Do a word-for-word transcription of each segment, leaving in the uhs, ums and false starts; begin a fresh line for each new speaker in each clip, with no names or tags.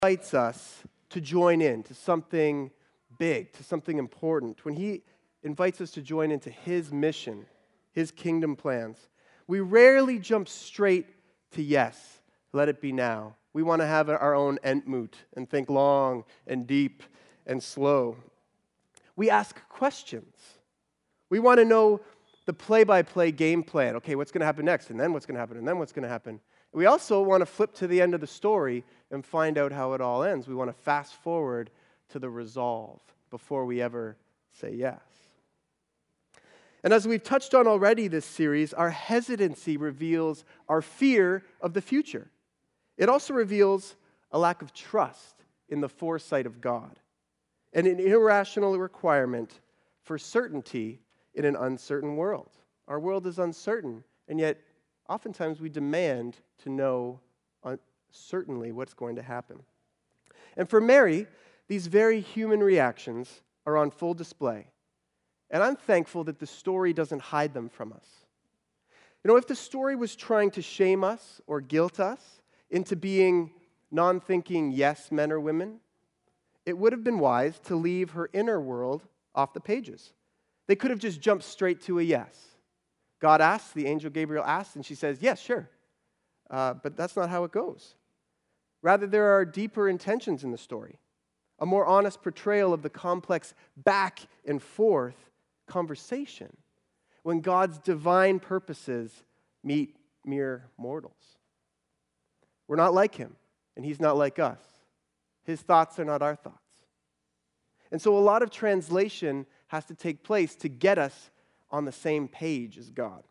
invites us to join in to something big, to something important, when he invites us to join into his mission, his kingdom plans, we rarely jump straight to yes, let it be now. We want to have our own Entmoot and think long and deep and slow. We ask questions. We want to know the play-by-play game plan. Okay, what's going to happen next? And then what's going to happen? And then what's going to happen? We also want to flip to the end of the story and find out how it all ends. We want to fast forward to the resolve before we ever say yes. And as we've touched on already this series, our hesitancy reveals our fear of the future. It also reveals a lack of trust in the foresight of God and an irrational requirement for certainty in an uncertain world. Our world is uncertain, and yet oftentimes we demand to know certainly what's going to happen. And for Mary, these very human reactions are on full display. And I'm thankful that the story doesn't hide them from us. You know, if the story was trying to shame us or guilt us into being non-thinking yes men or women, it would have been wise to leave her inner world off the pages. They could have just jumped straight to a yes. God asks, the angel Gabriel asks, and she says, yes, sure. Uh, but that's not how it goes. Rather, there are deeper intentions in the story, a more honest portrayal of the complex back and forth conversation when God's divine purposes meet mere mortals. We're not like him, and he's not like us. His thoughts are not our thoughts. And so a lot of translation has to take place to get us on the same page as God.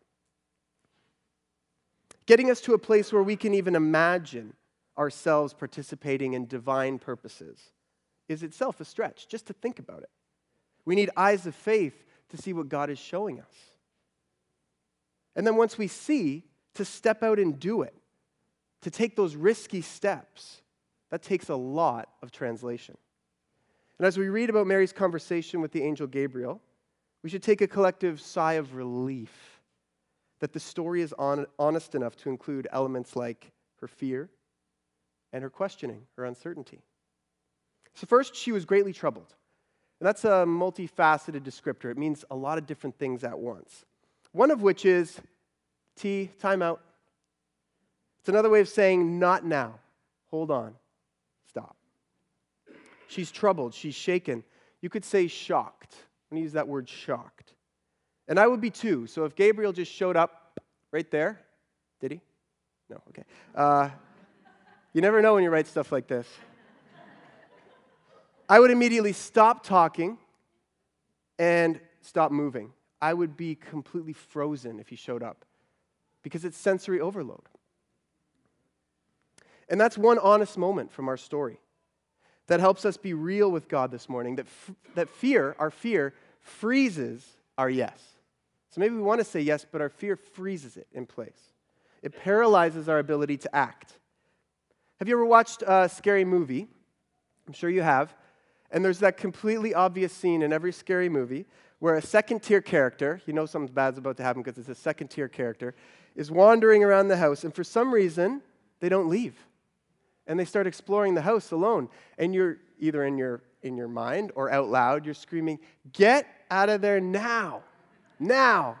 Getting us to a place where we can even imagine ourselves participating in divine purposes is itself a stretch, just to think about it. We need eyes of faith to see what God is showing us. And then once we see, to step out and do it, to take those risky steps, that takes a lot of translation. And as we read about Mary's conversation with the angel Gabriel, we should take a collective sigh of relief that the story is on, honest enough to include elements like her fear and her questioning, her uncertainty. So first, she was greatly troubled. And that's a multifaceted descriptor. It means a lot of different things at once. One of which is, T, time out. It's another way of saying, not now. Hold on. Stop. She's troubled. She's shaken. You could say shocked. I'm going to use that word shocked. And I would be too. So if Gabriel just showed up right there, did he? No, okay. Uh, you never know when you write stuff like this. I would immediately stop talking and stop moving. I would be completely frozen if he showed up because it's sensory overload. And that's one honest moment from our story that helps us be real with God this morning, that, f- that fear, our fear, freezes our yes. So maybe we want to say yes, but our fear freezes it in place. It paralyzes our ability to act. Have you ever watched a scary movie? I'm sure you have. And there's that completely obvious scene in every scary movie where a second-tier character, you know something bad's about to happen because it's a second-tier character, is wandering around the house, and for some reason, they don't leave. And they start exploring the house alone. And you're either in your in your mind or out loud, you're screaming, "Get out of there now! Now!"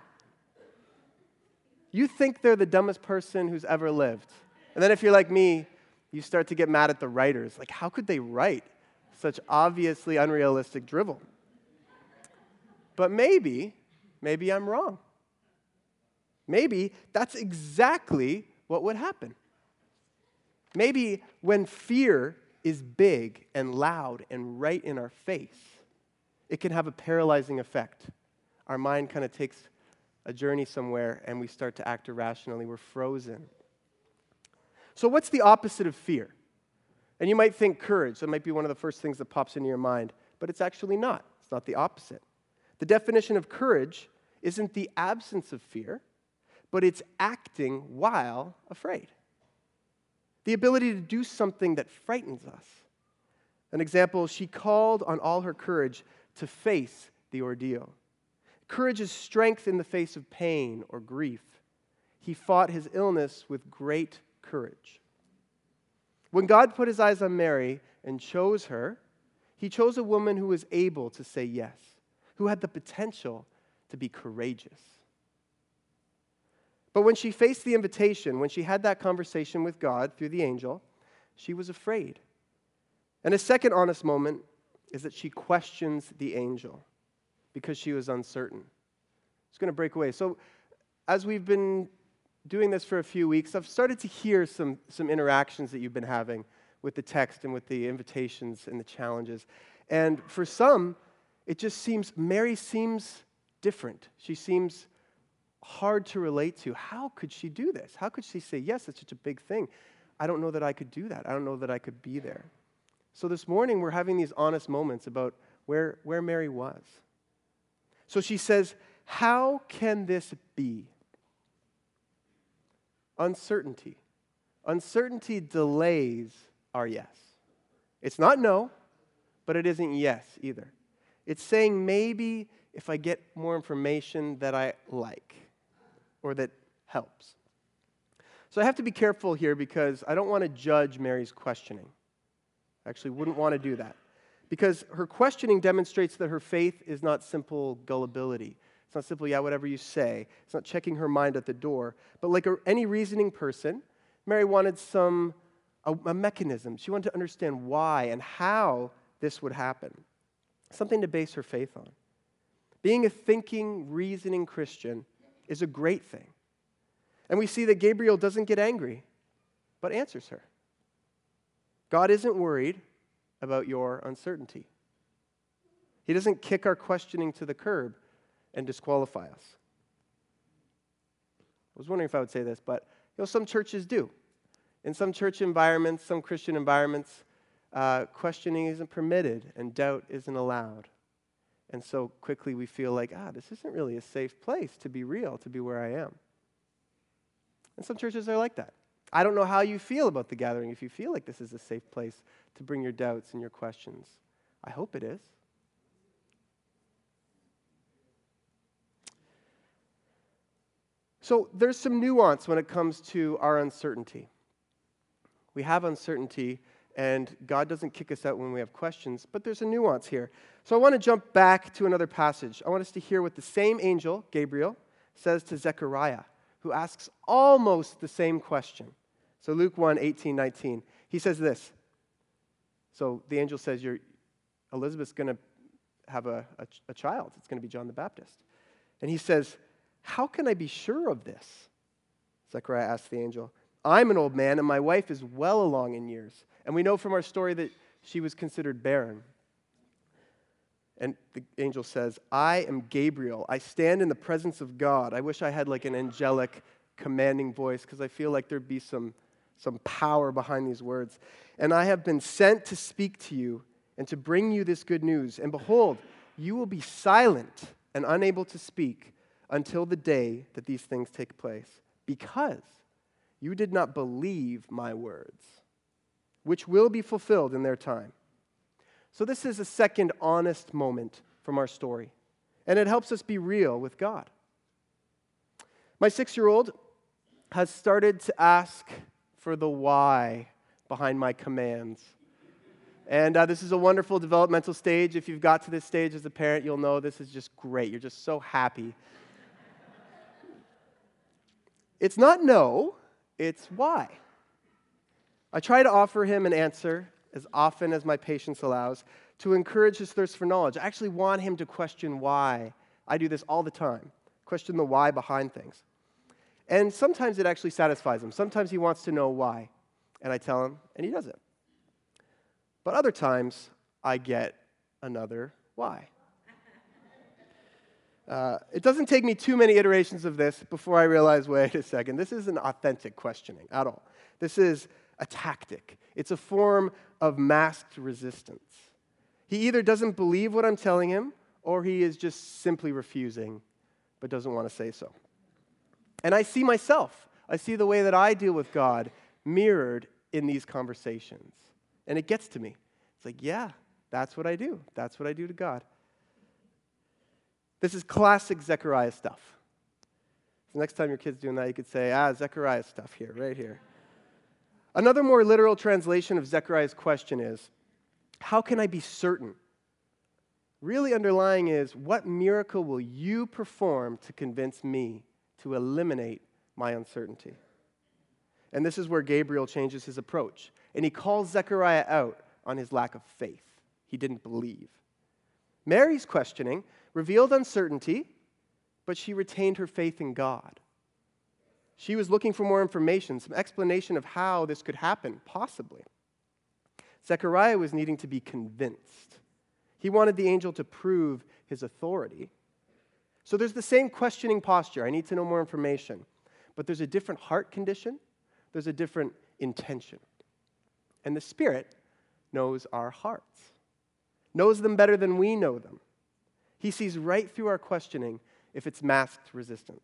You think they're the dumbest person who's ever lived. And then if you're like me, you start to get mad at the writers. Like, how could they write such obviously unrealistic drivel? But maybe, maybe I'm wrong. Maybe that's exactly what would happen. Maybe when fear is big and loud and right in our face, it can have a paralyzing effect. Our mind kind of takes a journey somewhere and we start to act irrationally. We're frozen. So what's the opposite of fear? And you might think courage. That might be one of the first things that pops into your mind. But it's actually not. It's not the opposite. The definition of courage isn't the absence of fear, but it's acting while afraid. The ability to do something that frightens us. An example, she called on all her courage to face the ordeal. Courage is strength in the face of pain or grief. He fought his illness with great courage. When God put his eyes on Mary and chose her, he chose a woman who was able to say yes, who had the potential to be courageous. But when she faced the invitation, when she had that conversation with God through the angel, she was afraid. And a second honest moment is that she questions the angel because she was uncertain. It's going to break away. So as we've been doing this for a few weeks, I've started to hear some, some interactions that you've been having with the text and with the invitations and the challenges. And for some, it just seems, Mary seems different. She seems hard to relate to. How could she do this? How could she say, yes, it's such a big thing? I don't know that I could do that. I don't know that I could be there. So this morning, we're having these honest moments about where, where Mary was. So she says, how can this be? Uncertainty. Uncertainty delays our yes. It's not no, but it isn't yes either. It's saying maybe if I get more information that I like or that helps. So I have to be careful here because I don't want to judge Mary's questioning. I actually wouldn't want to do that. Because her questioning demonstrates that her faith is not simple gullibility. It's not simply, yeah, whatever you say. It's not checking her mind at the door. But like a, any reasoning person, Mary wanted some, a, a mechanism. She wanted to understand why and how this would happen. Something to base her faith on. Being a thinking, reasoning Christian is a great thing. And we see that Gabriel doesn't get angry, but answers her. God isn't worried about your uncertainty. He doesn't kick our questioning to the curb and disqualify us. I was wondering if I would say this, but you know, some churches do. In some church environments, some Christian environments, uh, questioning isn't permitted and doubt isn't allowed. And so quickly we feel like, ah, this isn't really a safe place to be real, to be where I am. And some churches are like that. I don't know how you feel about the gathering, if you feel like this is a safe place to bring your doubts and your questions. I hope it is. So there's some nuance when it comes to our uncertainty. We have uncertainty, and God doesn't kick us out when we have questions, but there's a nuance here. So I want to jump back to another passage. I want us to hear what the same angel, Gabriel, says to Zechariah, who asks almost the same question. So Luke one, eighteen, nineteen. He says this. So the angel says, You're, Elizabeth's going to have a, a, a child. It's going to be John the Baptist. And he says, how can I be sure of this? Zechariah asks the angel. I'm an old man, and my wife is well along in years. And we know from our story that she was considered barren. And the angel says, I am Gabriel. I stand in the presence of God. I wish I had like an angelic, commanding voice, because I feel like there'd be some, some power behind these words. And I have been sent to speak to you and to bring you this good news. And behold, you will be silent and unable to speak until the day that these things take place, because you did not believe my words, which will be fulfilled in their time. So this is a second honest moment from our story, and it helps us be real with God. My six-year-old has started to ask for the why behind my commands. And uh, this is a wonderful developmental stage. If you've got to this stage as a parent, you'll know this is just great. You're just so happy. It's not no, it's why. I try to offer him an answer as often as my patience allows to encourage his thirst for knowledge. I actually want him to question why. I do this all the time. Question the why behind things. And sometimes it actually satisfies him. Sometimes he wants to know why. And I tell him, and he does it. But other times, I get another why. Uh, it doesn't take me too many iterations of this before I realize, wait a second, this isn't authentic questioning at all. This is a tactic. It's a form of masked resistance. He either doesn't believe what I'm telling him, or he is just simply refusing, but doesn't want to say so. And I see myself. I see the way that I deal with God mirrored in these conversations. And it gets to me. It's like, yeah, that's what I do. That's what I do to God. This is classic Zechariah stuff. So next time your kid's doing that, you could say, ah, Zechariah stuff here, right here. Another more literal translation of Zechariah's question is, how can I be certain? Really underlying is, what miracle will you perform to convince me to eliminate my uncertainty? And this is where Gabriel changes his approach. And he calls Zechariah out on his lack of faith. He didn't believe. Mary's questioning revealed uncertainty, but she retained her faith in God. She was looking for more information, some explanation of how this could happen, possibly. Zechariah was needing to be convinced. He wanted the angel to prove his authority. So there's the same questioning posture. I need to know more information. But there's a different heart condition. There's a different intention. And the Spirit knows our hearts, knows them better than we know them. He sees right through our questioning if it's masked resistance.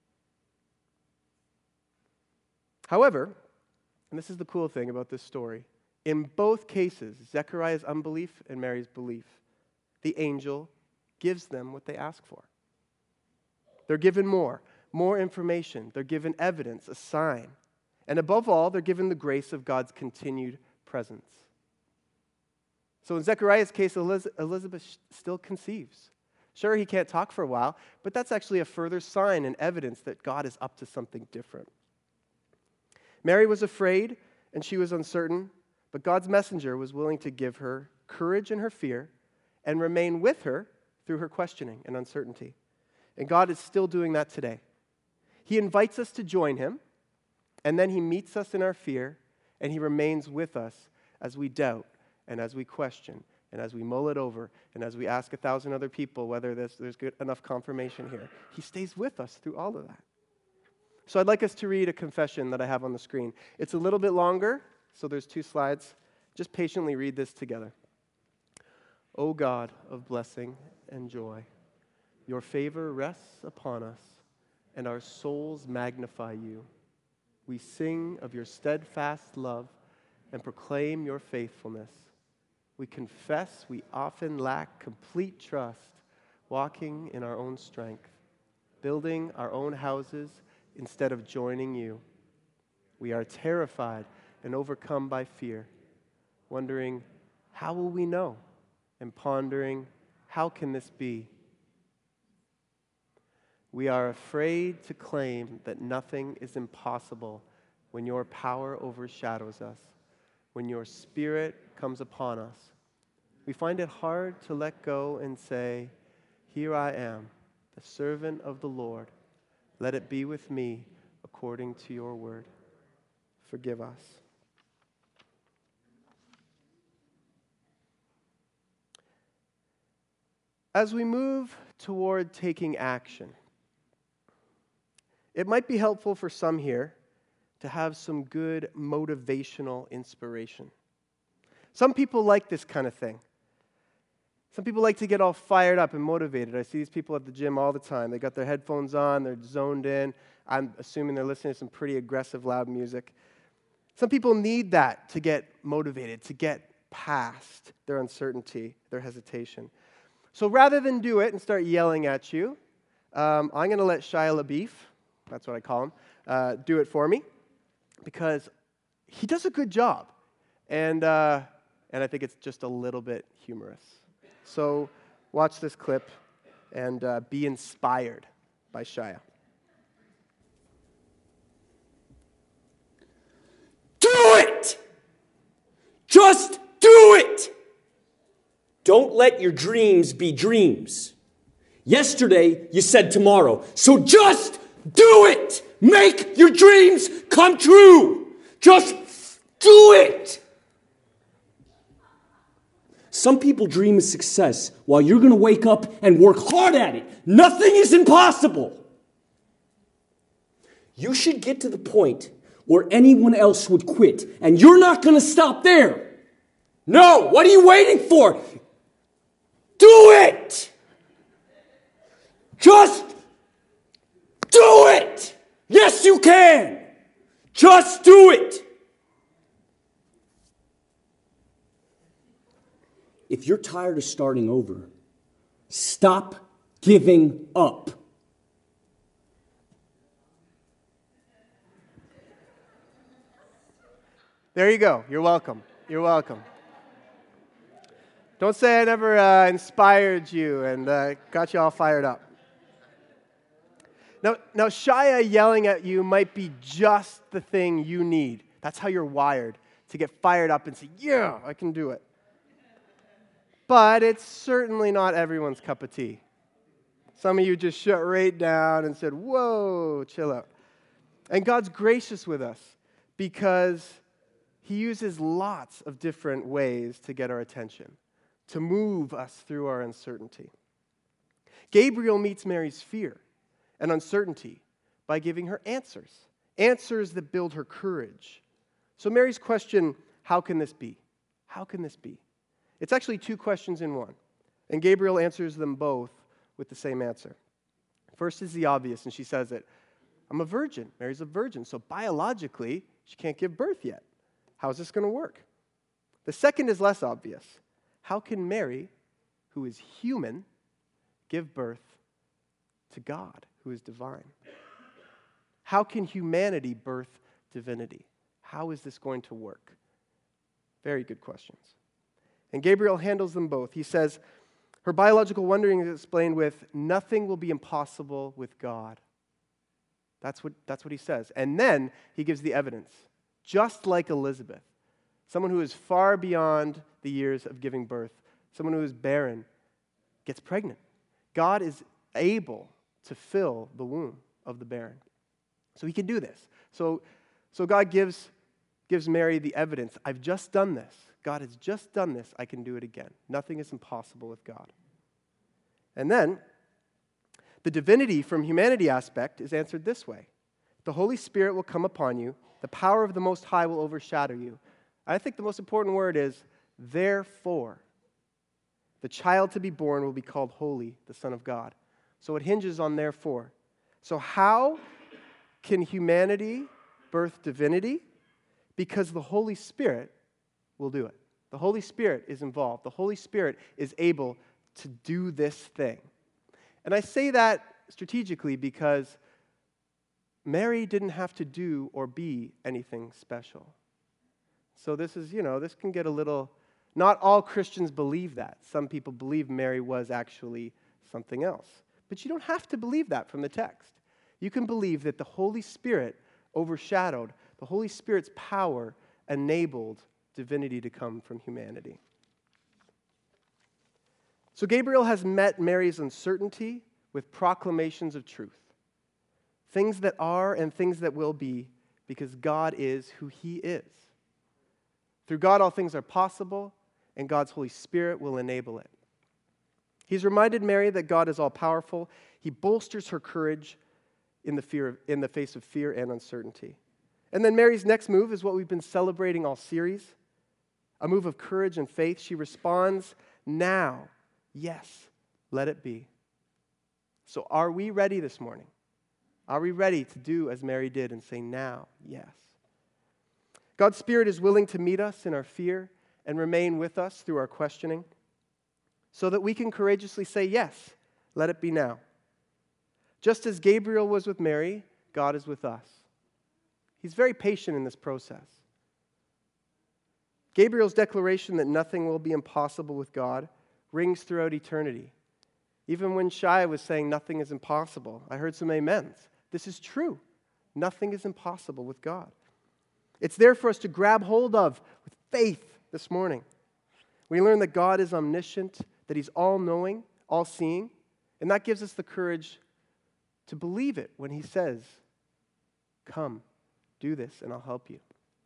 However, and this is the cool thing about this story, in both cases, Zechariah's unbelief and Mary's belief, the angel gives them what they ask for. They're given more, more information. They're given evidence, a sign. And above all, they're given the grace of God's continued presence. So in Zechariah's case, Elizabeth still conceives. Sure, he can't talk for a while, but that's actually a further sign and evidence that God is up to something different. Mary was afraid and she was uncertain, but God's messenger was willing to give her courage in her fear and remain with her through her questioning and uncertainty. And God is still doing that today. He invites us to join him, and then he meets us in our fear, and he remains with us as we doubt and as we question and as we mull it over and as we ask a thousand other people whether there's, there's good enough confirmation here. He stays with us through all of that. So I'd like us to read a confession that I have on the screen. It's a little bit longer, so there's two slides. Just patiently read this together. O God of blessing and joy, your favor rests upon us, and our souls magnify you. We sing of your steadfast love and proclaim your faithfulness. We confess we often lack complete trust, walking in our own strength, building our own houses instead of joining you. We are terrified and overcome by fear, wondering, how will we know? And pondering, how can this be? We are afraid to claim that nothing is impossible when your power overshadows us, when your Spirit comes upon us. We find it hard to let go and say, here I am, the servant of the Lord. Let it be with me according to your word. Forgive us. As we move toward taking action, it might be helpful for some here to have some good motivational inspiration. Some people like this kind of thing. Some people like to get all fired up and motivated. I see these people at the gym all the time. They got their headphones on, they're zoned in. I'm assuming they're listening to some pretty aggressive, loud music. Some people need that to get motivated, to get past their uncertainty, their hesitation. So rather than do it and start yelling at you, um, I'm going to let Shia LaBeouf, that's what I call him, uh, do it for me, because he does a good job. And, uh, and I think it's just a little bit humorous. So watch this clip and uh, be inspired by Shia.
Do it! Just do it! Don't let your dreams be dreams. Yesterday, you said tomorrow. So just do it! Make your dreams come true! Just do it! Some people dream of success while you're going to wake up and work hard at it. Nothing is impossible. You should get to the point where anyone else would quit, and you're not going to stop there. No, what are you waiting for? Do it! Just do it! Yes, you can! Just do it! If you're tired of starting over, stop giving up.
There you go. You're welcome. You're welcome. Don't say I never uh, inspired you and uh, got you all fired up. Now, now, Shia yelling at you might be just the thing you need. That's how you're wired, to get fired up and say, yeah, I can do it. But it's certainly not everyone's cup of tea. Some of you just shut right down and said, whoa, chill out. And God's gracious with us because He uses lots of different ways to get our attention, to move us through our uncertainty. Gabriel meets Mary's fear and uncertainty by giving her answers, answers that build her courage. So Mary's question, how can this be? How can this be? It's actually two questions in one, and Gabriel answers them both with the same answer. First is the obvious, and she says it. I'm a virgin. Mary's a virgin, so biologically, she can't give birth yet. How's this going to work? The second is less obvious. How can Mary, who is human, give birth to God, who is divine? How can humanity birth divinity? How is this going to work? Very good questions. And Gabriel handles them both. He says, her biological wondering is explained with, nothing will be impossible with God. That's what, that's what he says. And then he gives the evidence. Just like Elizabeth, someone who is far beyond the years of giving birth, someone who is barren, gets pregnant. God is able to fill the womb of the barren. So he can do this. So, so God gives, gives Mary the evidence. I've just done this. God has just done this. I can do it again. Nothing is impossible with God. And then, the divinity from humanity aspect is answered this way. The Holy Spirit will come upon you. The power of the Most High will overshadow you. I think the most important word is, therefore. The child to be born will be called Holy, the Son of God. So it hinges on therefore. So how can humanity birth divinity? Because the Holy Spirit will do it. The Holy Spirit is involved. The Holy Spirit is able to do this thing. And I say that strategically because Mary didn't have to do or be anything special. So this is, you know, this can get a little, not all Christians believe that. Some people believe Mary was actually something else. But you don't have to believe that from the text. You can believe that the Holy Spirit overshadowed, the Holy Spirit's power enabled divinity to come from humanity. So Gabriel has met Mary's uncertainty with proclamations of truth. Things that are and things that will be, because God is who He is. Through God, all things are possible, and God's Holy Spirit will enable it. He's reminded Mary that God is all-powerful. He bolsters her courage in the fear of, in the face of fear and uncertainty. And then Mary's next move is what we've been celebrating all series, a move of courage and faith. She responds, now, yes, let it be. So are we ready this morning? Are we ready to do as Mary did and say, now, yes? God's Spirit is willing to meet us in our fear and remain with us through our questioning so that we can courageously say, yes, let it be now. Just as Gabriel was with Mary, God is with us. He's very patient in this process. Gabriel's declaration that nothing will be impossible with God rings throughout eternity. Even when Shia was saying nothing is impossible, I heard some amens. This is true. Nothing is impossible with God. It's there for us to grab hold of with faith this morning. We learn that God is omniscient, that He's all-knowing, all-seeing, and that gives us the courage to believe it when He says, come, do this, and I'll help you.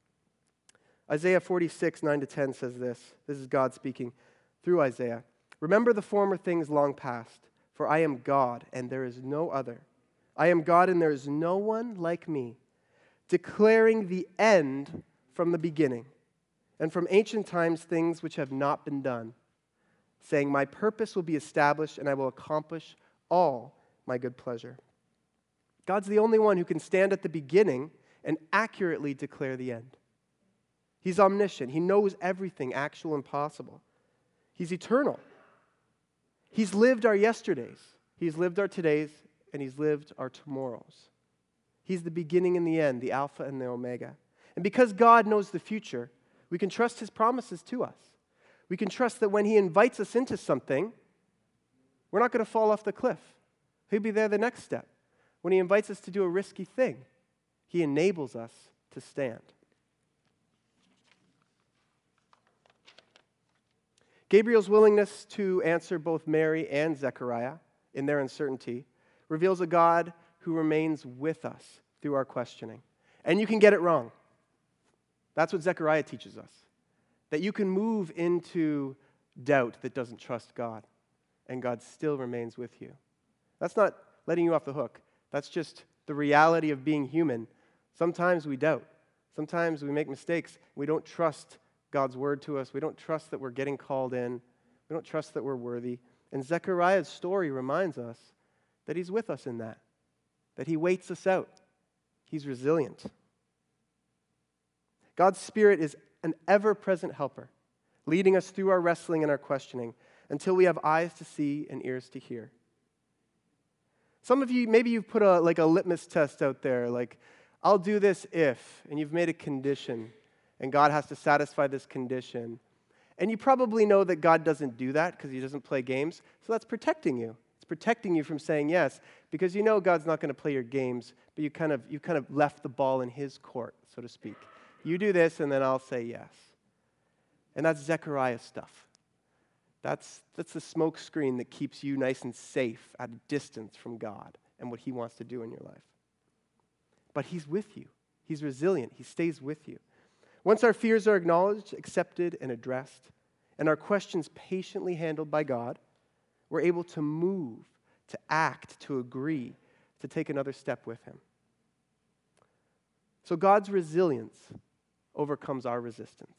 Isaiah forty-six, nine to ten says this. This is God speaking through Isaiah. Remember the former things long past, for I am God, and there is no other. I am God, and there is no one like me, declaring the end from the beginning, and from ancient times things which have not been done, saying, my purpose will be established, and I will accomplish all my good pleasure. God's the only one who can stand at the beginning and accurately declare the end. He's omniscient. He knows everything, actual and possible. He's eternal. He's lived our yesterdays. He's lived our todays, and He's lived our tomorrows. He's the beginning and the end, the Alpha and the Omega. And because God knows the future, we can trust his promises to us. We can trust that when he invites us into something, we're not going to fall off the cliff. He'll be there the next step. When he invites us to do a risky thing, he enables us to stand. Gabriel's willingness to answer both Mary and Zechariah in their uncertainty reveals a God who remains with us through our questioning. And you can get it wrong. That's what Zechariah teaches us. That you can move into doubt that doesn't trust God, and God still remains with you. That's not letting you off the hook. That's just the reality of being human. Sometimes we doubt. Sometimes we make mistakes. We don't trust God's word to us. We don't trust that we're getting called in. We don't trust that we're worthy. And Zechariah's story reminds us that he's with us in that, that he waits us out. He's resilient. God's Spirit is an ever-present helper, leading us through our wrestling and our questioning until we have eyes to see and ears to hear. Some of you, maybe you've put a like a litmus test out there, like, I'll do this if, and you've made a condition, and God has to satisfy this condition. And you probably know that God doesn't do that because he doesn't play games, so that's protecting you. It's protecting you from saying yes, because you know God's not going to play your games, but you kind of you kind of left the ball in his court, so to speak. You do this, and then I'll say yes. And that's Zechariah stuff. That's, that's the smoke screen that keeps you nice and safe at a distance from God and what he wants to do in your life. But he's with you. He's resilient. He stays with you. Once our fears are acknowledged, accepted, and addressed, and our questions patiently handled by God, we're able to move, to act, to agree, to take another step with him. So God's resilience overcomes our resistance.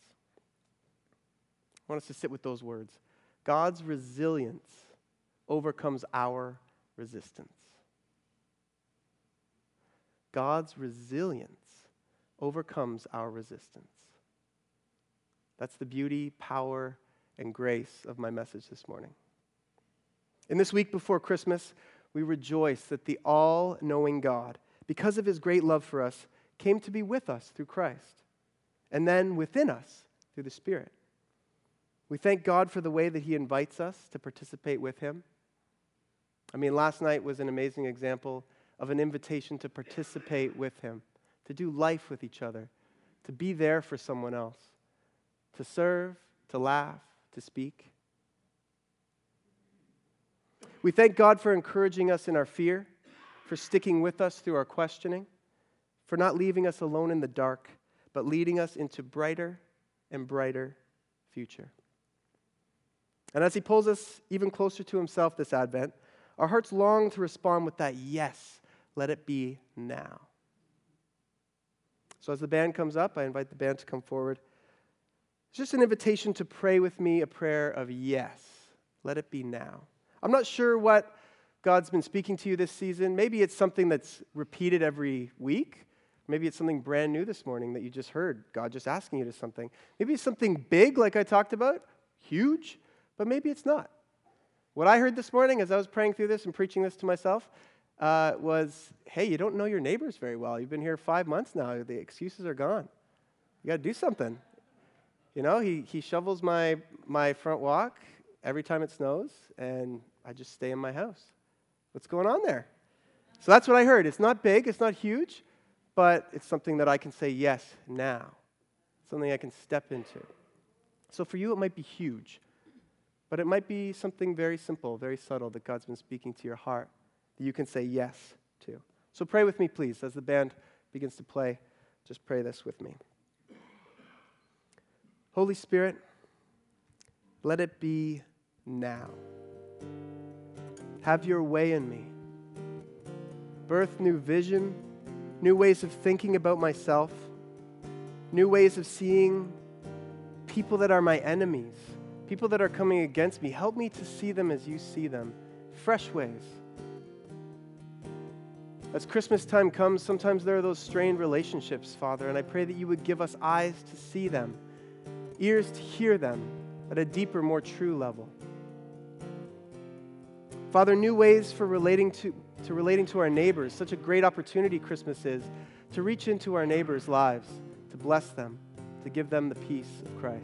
I want us to sit with those words. God's resilience overcomes our resistance. God's resilience overcomes our resistance. That's the beauty, power, and grace of my message this morning. In this week before Christmas, we rejoice that the all-knowing God, because of his great love for us, came to be with us through Christ, and then within us through the Spirit. We thank God for the way that he invites us to participate with him. I mean, last night was an amazing example of an invitation to participate with him, to do life with each other, to be there for someone else, to serve, to laugh, to speak. We thank God for encouraging us in our fear, for sticking with us through our questioning, for not leaving us alone in the dark, but leading us into brighter and brighter future. And as he pulls us even closer to himself this Advent, our hearts long to respond with that yes, let it be now. So as the band comes up, I invite the band to come forward. It's just an invitation to pray with me a prayer of yes, let it be now. I'm not sure what God's been speaking to you this season. Maybe it's something that's repeated every week. Maybe it's something brand new this morning that you just heard, God just asking you to something. Maybe it's something big like I talked about, huge, but maybe it's not. What I heard this morning as I was praying through this and preaching this to myself uh, was, hey, you don't know your neighbors very well. You've been here five months now. The excuses are gone. You got to do something. You know, he, he shovels my, my front walk every time it snows, and I just stay in my house. What's going on there? So that's what I heard. It's not big. It's not huge. But it's something that I can say yes now, something I can step into. So for you, it might be huge, but it might be something very simple, very subtle that God's been speaking to your heart that you can say yes to. So pray with me, please, as the band begins to play. Just pray this with me. Holy Spirit, let it be now. Have your way in me. Birth new vision, new ways of thinking about myself, new ways of seeing people that are my enemies, people that are coming against me. Help me to see them as you see them, fresh ways. As Christmas time comes, sometimes there are those strained relationships, Father, and I pray that you would give us eyes to see them, ears to hear them at a deeper, more true level. Father, new ways for relating to to relating to our neighbors. Such a great opportunity Christmas is to reach into our neighbors' lives, to bless them, to give them the peace of Christ.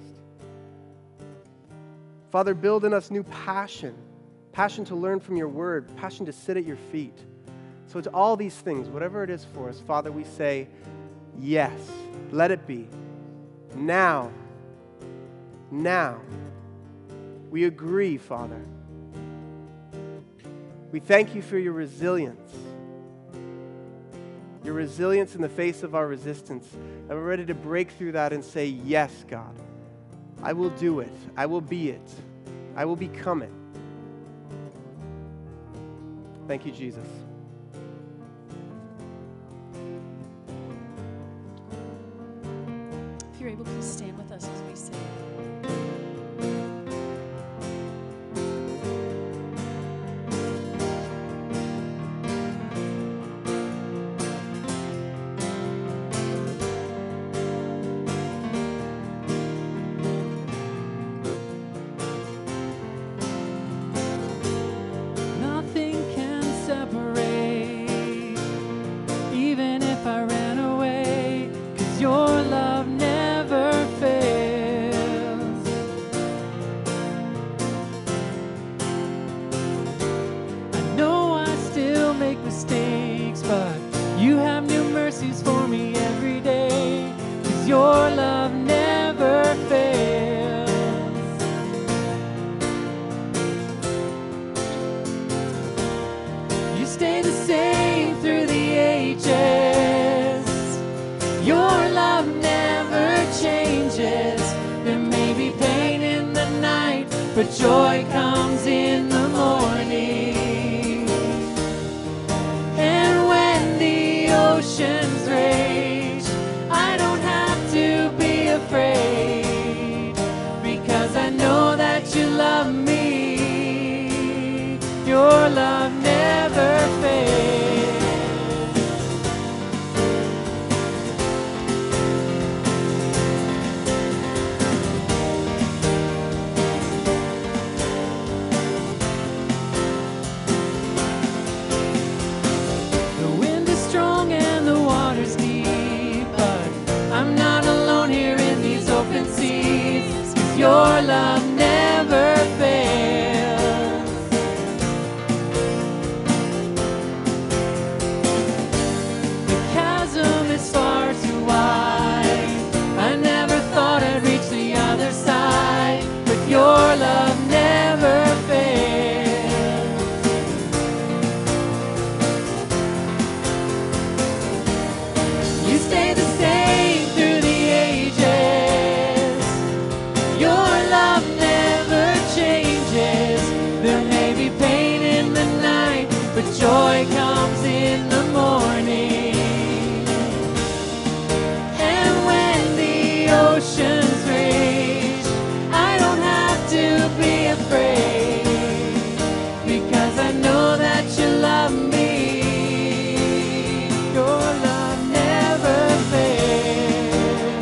Father, build in us new passion, passion to learn from your word, passion to sit at your feet. So it's all these things, whatever it is for us, Father, we say, yes, let it be. Now, now, we agree, Father. We thank you for your resilience, your resilience in the face of our resistance. And we're ready to break through that and say, yes, God, I will do it. I will be it. I will become it. Thank you, Jesus.
If you're able, please stand with us as we sing.
But joy comes in the morning. And when the oceans rage, I don't have to be afraid, because I know that you love me. Your love never fades. Your love never fails. The chasm is far too wide. I never thought I'd reach the other side, but your love never fails. You stay the same through the ages. But joy comes in the morning. And when the oceans rage, I don't have to be afraid, because I know that you love me. Your love never fails.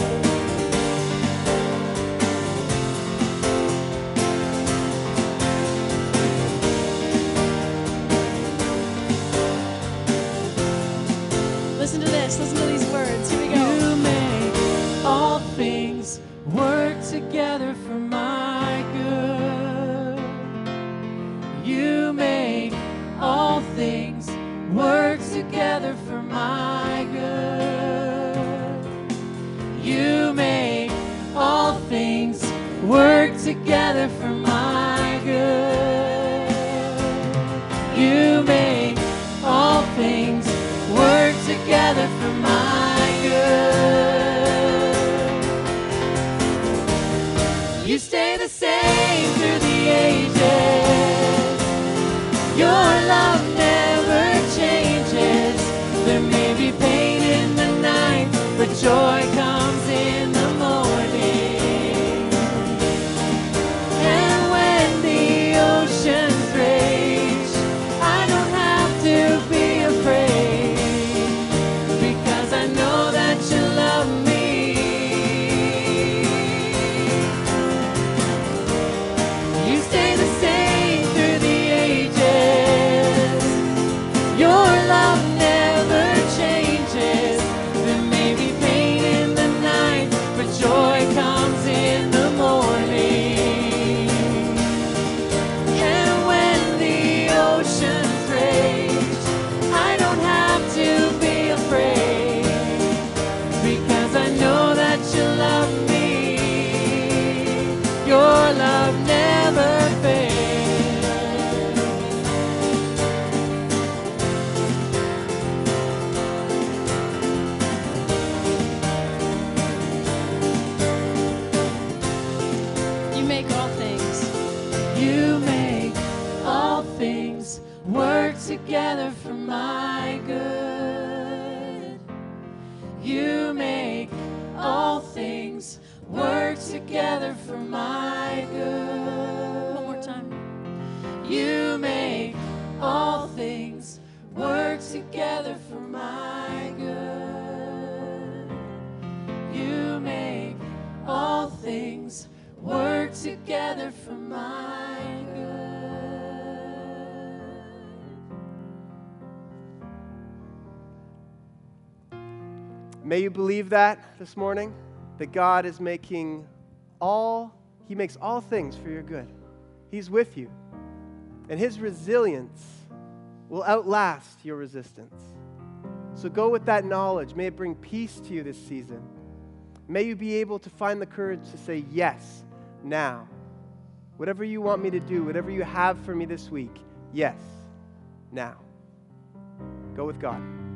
Listen to this. Listen to these words. Here we go.
You make all things work together for my good. You make all things work together for my good. You make all things work together for my good. You make all things work together for my good. You stay the same through the ages. Your love never changes. There may be pain in the night, but joy comes in the morning. And when the oceans rage, I don't have love never fails.
You make all things.
You make all things work together for my good. You make all things work together for my good.
One more time.
You make all things work together for my good. You make all things work together for my good.
May you believe that this morning, that God is making all, He makes all things for your good. He's with you. And His resilience will outlast your resistance. So go with that knowledge. May it bring peace to you this season. May you be able to find the courage to say yes now. Whatever you want me to do, whatever you have for me this week, yes, now. Go with God.